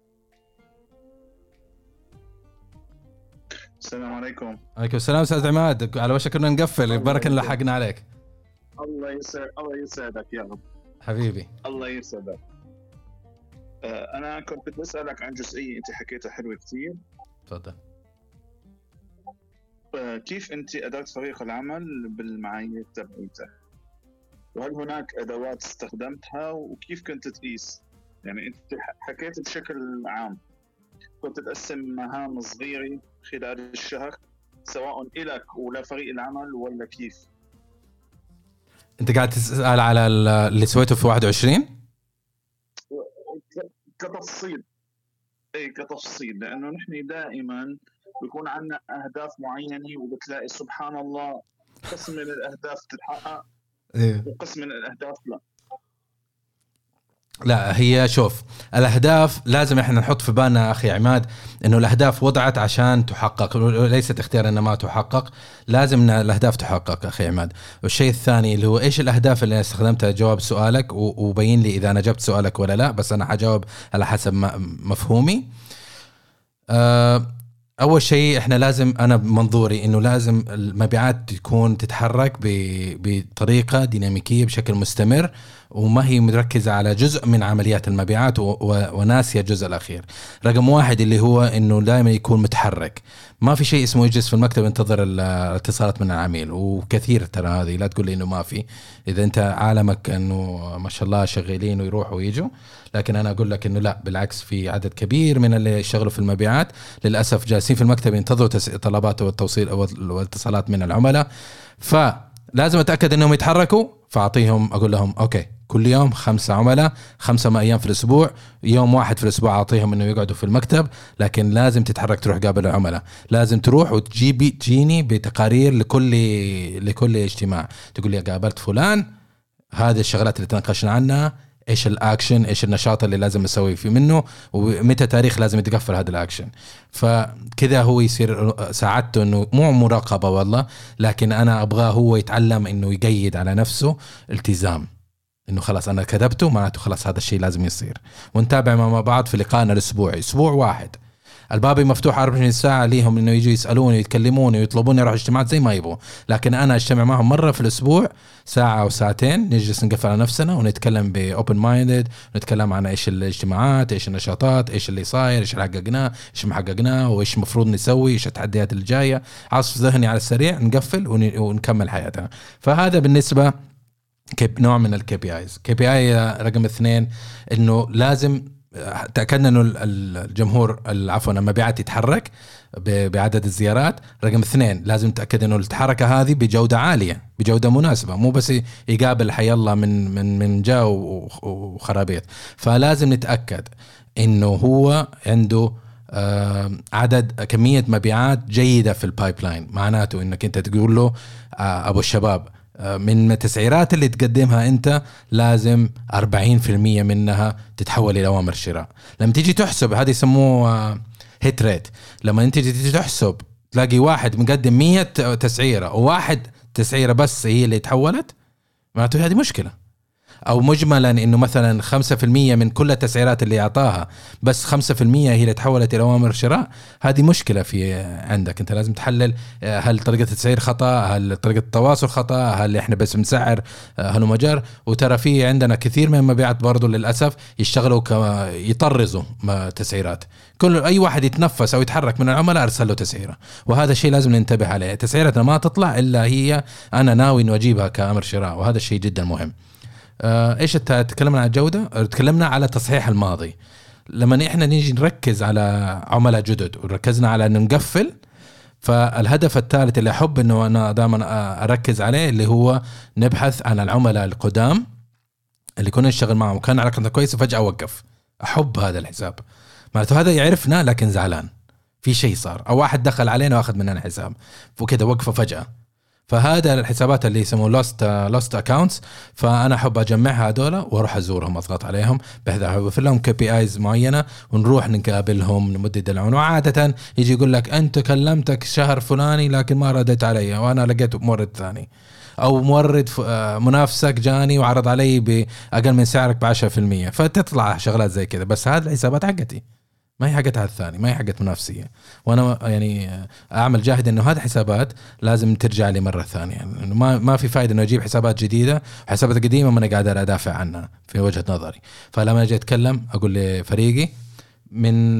B: السلام عليكم.
A: عليكم السلام أستاذ عماد، على وشك كنا نقفل، بركة لحقنا عليك.
B: الله يسعدك يا رب
A: حبيبي.
B: الله يسعدك. أنا كنت بسألك عن جزئية أنت حكيتها حلوة كتير.
A: تفضل.
B: كيف أنت أدرت فريق العمل بالمعايير تبعيتك؟ وهل هناك أدوات استخدمتها؟ وكيف كنت تقيس؟ يعني أنت حكيت بشكل عام، كنت تقسم مهام صغيرة خلال الشهر سواء إلك ولا فريق العمل ولا كيف؟
A: أنت قاعد تسأل على اللي سويته في 21؟
B: كتفصيل. اي كتفصيل، لانه نحن دائما بيكون عندنا اهداف معينه، وبتلاقي سبحان الله قسم من الاهداف تتحقق وقسم من الاهداف
A: لا. هي شوف، الأهداف لازم إحنا نحط في بالنا أخي عماد إنه الأهداف وضعت عشان تحقق، ليست اختيار إنها ما تحقق. لازم الأهداف تحقق أخي عماد. والشيء الثاني اللي هو إيش الأهداف اللي استخدمتها جواب سؤالك، وبين لي إذا أنا جبت سؤالك ولا لا، بس أنا حجاوب على حسب مفهومي. أول شيء إحنا لازم، أنا بمنظوري إنه لازم المبيعات تكون تتحرك بطريقة ديناميكية بشكل مستمر، وما هي مركزة على جزء من عمليات المبيعات وناسية الجزء الأخير. رقم واحد اللي هو إنه دائما يكون متحرك. ما في شيء اسمه يجلس في المكتب ينتظر الاتصالات من العميل، وكثير ترى هذه، لا تقول لي إنه ما في. إذا أنت عالمك إنه ما شاء الله شغالين ويروحوا ويجوا، لكن أنا أقول لك إنه لا، بالعكس، في عدد كبير من اللي يشتغلوا في المبيعات للأسف جالسين في المكتب ينتظروا طلبات والتوصيل والاتصالات من العملاء. فلازم أتأكد إنهم يتحركوا، فأعطيهم، أقول لهم أوكي كل يوم 5 عملاء، 5 أيام في الأسبوع، يوم واحد في الأسبوع أعطيهم إنه يقعدوا في المكتب، لكن لازم تتحرك، تروح قابل العملاء. لازم تروح وتجيني بتقارير لكل اجتماع، تقول لي قابلت فلان، هذه الشغلات اللي تناقشنا عنها، ايش الاكشن، ايش النشاط اللي لازم نسوي فيه منه، ومتى تاريخ لازم يتقفل هذا الاكشن. فكذا هو يصير ساعدته انه مو مراقبة والله، لكن انا ابغاه هو يتعلم انه يقيد على نفسه التزام، انه خلاص انا كتبته معناته خلاص هذا الشيء لازم يصير. ونتابع مع بعض في لقائنا الاسبوعي، اسبوع واحد الباب مفتوح 24 ساعة ليهم انه يجوا يسألوني ويتكلموني ويطلبوني اروح اجتماعات زي ما يبغوا، لكن انا اجتمع معهم مرة في الاسبوع، ساعة او ساعتين، نجلس نقفل على نفسنا ونتكلم بأوبن مايندد، نتكلم عن ايش الاجتماعات، ايش النشاطات، ايش اللي صاير، ايش اللي حققناه، ايش ما حققناه، وايش مفروض نسوي، ايش التحديات اللي جاية. عصف ذهني على السريع، نقفل ونكمل حياتنا. فهذا بالنسبة نوع من الكي بي ايز. كي بي اي رقم 2 انه لازم تأكدنا انه الجمهور، عفوا المبيعات يتحرك بعدد الزيارات. رقم 2 لازم تأكد انه الحركة هذه بجودة عالية، بجودة مناسبة، مو بس يقابل حي الله من جاء وخرابيط. فلازم نتأكد انه هو عنده عدد كمية مبيعات جيدة في البايبلاين. معناته انك انت تقول له ابو الشباب، من التسعيرات اللي تقدمها انت لازم 40% منها تتحول الى اوامر شراء. لما تيجي تحسب هذه يسموه هيت ريت، لما انت تيجي تحسب تلاقي واحد مقدم 100 تسعيرة وواحد تسعيرة بس هي اللي تحولت، معناته هذه مشكلة. أو مجملا إنه مثلا 5% من كل التسعيرات اللي أعطاها بس 5% هي اللي تحولت إلى أوامر شراء، هذه مشكلة في عندك. أنت لازم تحلل، هل طريقة التسعير خطأ، هل طريقة التواصل خطأ، هل إحنا بس بنسعر هلو مجر. وترى في عندنا كثير من المبيعات برضو للأسف يشتغلوا يطرزوا تسعيرات، كل أي واحد يتنفس أو يتحرك من العملاء أرسل له تسعيرة، وهذا الشيء لازم ننتبه عليه. تسعيرتنا ما تطلع إلا هي أنا ناوي إنه أجيبها كأمر شراء، وهذا الشيء جدا مهم. ايش تكلمنا عن الجودة؟ تكلمنا على تصحيح الماضي. لما احنا نيجي نركز على عملاء جدد وركزنا على انه نقفل، فالهدف الثالث اللي احب انه انا دائما اركز عليه اللي هو نبحث عن العملاء القدام اللي كنا نشتغل معهم وكان علاقتنا كويسه وفجاه وقف. احب هذا الحساب، معناته هذا يعرفنا لكن زعلان، في شيء صار او واحد دخل علينا واخذ مننا الحساب وكذا وقفه فجاه. فهذا الحسابات اللي يسموه lost accounts، فأنا أحب أجمعها هذولا وأروح أزورهم أضغط عليهم بحيث أوفر لهم KPIs معينة ونروح نقابلهم نمدد العون. وعادة يجي يقول لك أنت كلمتك شهر فلاني لكن ما ردت علي وأنا لقيت مورد ثاني، أو مورد منافسك جاني وعرض علي بأقل من سعرك ب10%، فتطلع شغلات زي كذا. بس هذه الحسابات حقتي، ما هي حقت هذا الثاني، ما هي حقت منافسية، وانا يعني اعمل جاهد انه هذه حسابات لازم ترجع لي مرة ثانية. يعني ما في فائدة انه اجيب حسابات جديدة وحسابات قديمة ما انا قادر ادافع عنها في وجهة نظري. فلما اجي اتكلم اقول لفريقي من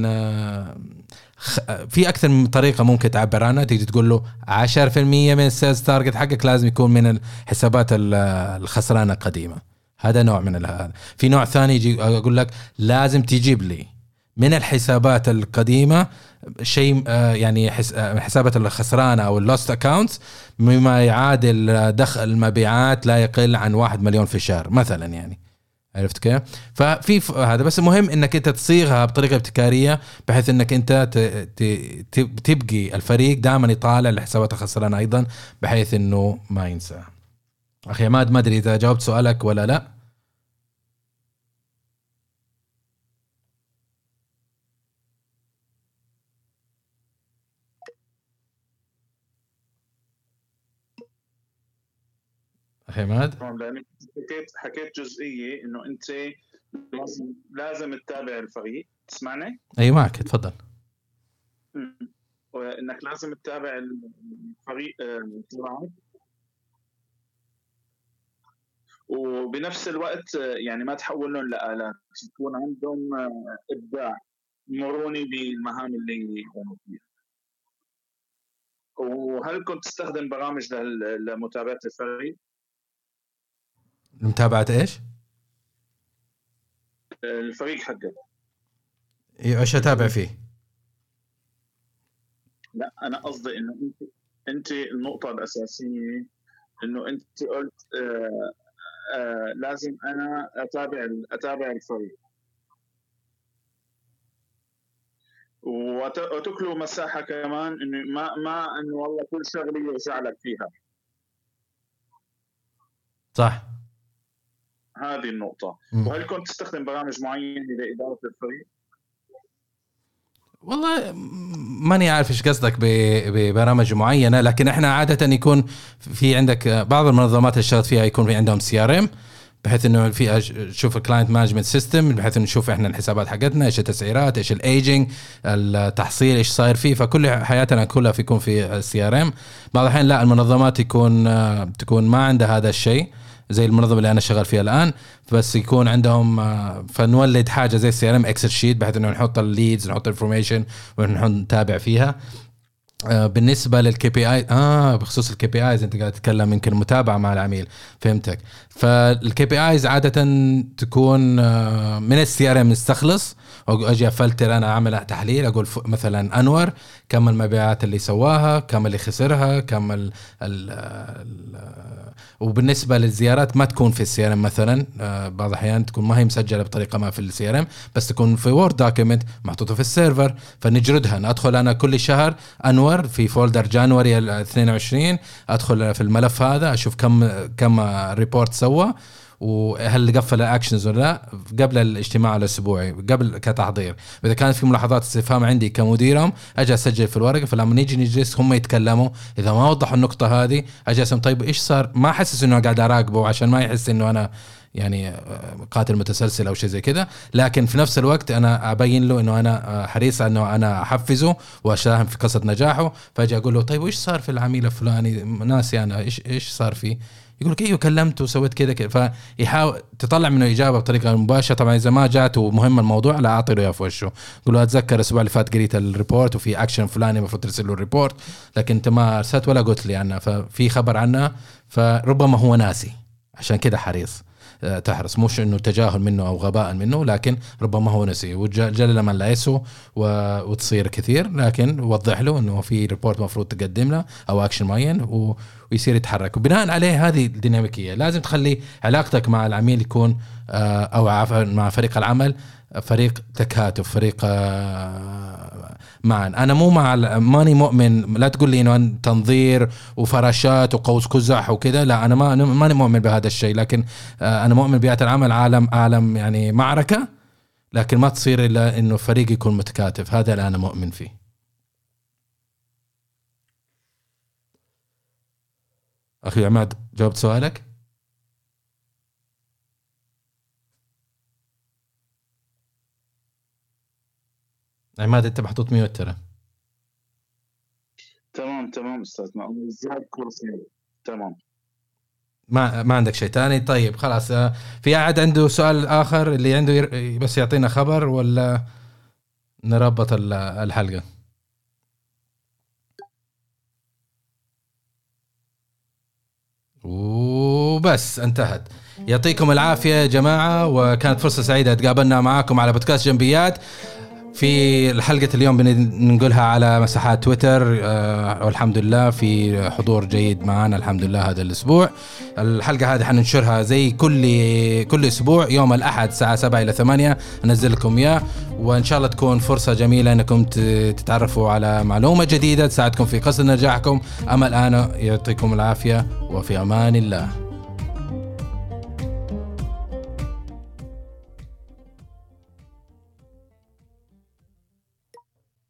A: في اكثر من طريقة ممكن تعبر عنها. تيجي تقول له 10% من السيلز تارجت حقك لازم يكون من الحسابات الخسرانة القديمة، هذا نوع من هذا. في نوع ثاني يجي اقول لك لازم تجيب لي من الحسابات القديمة شيء يعني حسابات الخسرانة أو اللوست أكاونتس مما يعادل دخل المبيعات لا يقل عن 1 مليون في الشهر مثلا. يعني عرفت كيف؟ ففي هذا بس مهم إنك أنت تصيغها بطريقة ابتكارية بحيث إنك أنت تبقي الفريق دائما يطالع الحسابات الخسرانة أيضا بحيث إنه ما ينسى. أخي عماد ما أدري إذا جاوبت سؤالك ولا لا. حماد
B: لأنك حكيت جزئية إنه أنت لازم تتابع الفريق. تسمعني؟
A: أي معك، تفضل.
B: وإنك لازم تتابع الفريق وبنفس الوقت يعني ما تحول لهم لآلات، يكون عندهم إبداع مروني بالمهام اللي يقوموا فيها. وهل كنت تستخدم برامج لمتابعة الفريق؟
A: متابعة ايش؟
B: الفريق حقك.
A: ايش اتابع فيه؟
B: لا انا قصدي انه انت النقطة الاساسية انه انت قلت لازم انا اتابع الفريق وتكلوا مساحة كمان انه ما انه والله كل شغلة يرجع لك فيها.
A: صح،
B: هذه النقطة. وهل كنت تستخدم برامج معينة لإدارة الفريق؟
A: والله ماني عارف ايش قصدك ببرامج معينة، لكن احنا عادة يكون في عندك بعض المنظمات اللي اشتغلت فيها يكون في عندهم CRM بحيث انه في نشوف الكلاينت مانجمنت سيستم بحيث انه نشوف احنا الحسابات حقتنا ايش التسعيرات ايش الايجنج التحصيل ايش صاير فيه. فكل حياتنا كلها يكون في CRM. بعض الحين لا، المنظمات تكون ما عندها هذا الشيء زي المنظمة اللي أنا شغال فيها الآن، بس يكون عندهم فنولد حاجة زي CRM إكسل شيت بحيث إنه نحط الليدز نحط الانفورميشن ونتابع فيها. بالنسبة للKPI بخصوص الKPIs أنت قاعد تتكلم يمكن المتابعة مع العميل، فهمتك. فالKPIs عادة تكون من CRM نستخلص أجي أفلتر، أنا أعمل تحليل أقول مثلا أنور كم المبيعات اللي سواها كم اللي خسرها كم وبالنسبة للزيارات ما تكون في CRM مثلا، بعض الأحيان تكون ما هي مسجلة بطريقة ما في CRM بس تكون في وورد دوكيمنت محطوطة في السيرفر فنجردها. أدخل أنا كل شهر أنور في فولدر جانوري 22 أدخل في الملف هذا أشوف كم ريبورت سوى وهل قفل الاكشنز ولا لا قبل الاجتماع الاسبوعي قبل كتحضير. واذا كانت في ملاحظات استفهام عندي كمديرهم اجي اسجل في الورقه، فلما نيجي نجلس هم يتكلموا اذا ما وضحوا النقطه هذه اجي اسم طيب ايش صار، ما احسس انه قاعد اراقبه عشان ما يحس انه انا يعني قاتل متسلسل او شيء زي كذا، لكن في نفس الوقت انا ابين له انه انا حريص انه انا احفزه واشاهم في قصه نجاحه. فاجي اقول له طيب وايش صار في العميل الفلاني ناسي انا ايش صار فيه، يقول لك ايوه كلمت وسويت كذا فيحاول تطلع منه اجابه بطريقه مباشره. طبعا اذا ما جاته مهم الموضوع لا اعطي له اياه في وشه، قول له اتذكر الاسبوع اللي فات قريت الريبورت وفي اكشن فلاني المفروض ترسل له الريبورت لكن انت ما ارسلت ولا قلت لي عنه، ففي خبر عنه فربما هو ناسي عشان كذا حريص. تحرص، مش إنه تجاهل منه أو غباء منه، لكن ربما هو نسي وجل من لا يسو وتصير كثير، لكن وضح له إنه في ريبورت مفروض تقدم له أو أكشن معين ويصير يتحرك. وبناء عليه هذه الديناميكية. لازم تخلي علاقتك مع العميل يكون أو مع فريق العمل فريق تكاتف، فريق معا. أنا مو ماني مؤمن، لا تقول لي إنه تنظير وفراشات وقوس قزح وكذا، لا أنا ماني مؤمن بهذا الشيء. لكن أنا مؤمن بيئة العمل عالم يعني معركة، لكن ما تصير إلا إنه فريق يكون متكاتف. هذا اللي أنا مؤمن فيه. أخي عماد، جاوبت سؤالك؟ عماد انت محطوط ميوت ترى.
B: تمام استاذ مأمون، زاد كرسي. تمام،
A: ما عندك شيء تاني؟ طيب خلاص. في أحد عنده سؤال آخر؟ اللي عنده بس يعطينا خبر ولا نربط الحلقة. وبس انتهت. يعطيكم العافية يا جماعة، وكانت فرصة سعيدة تقابلنا معاكم على بودكاست جنبيات. في الحلقة اليوم بننقلها على مساحات تويتر، والحمد لله في حضور جيد معنا الحمد لله هذا الأسبوع. الحلقة هذه حننشرها زي كل أسبوع يوم الأحد الساعة 7 إلى 8 أنزل لكم إياه، وإن شاء الله تكون فرصة جميلة أنكم تتعرفوا على معلومة جديدة تساعدكم في قصد نجاحكم. أما الآن يعطيكم العافية وفي أمان الله.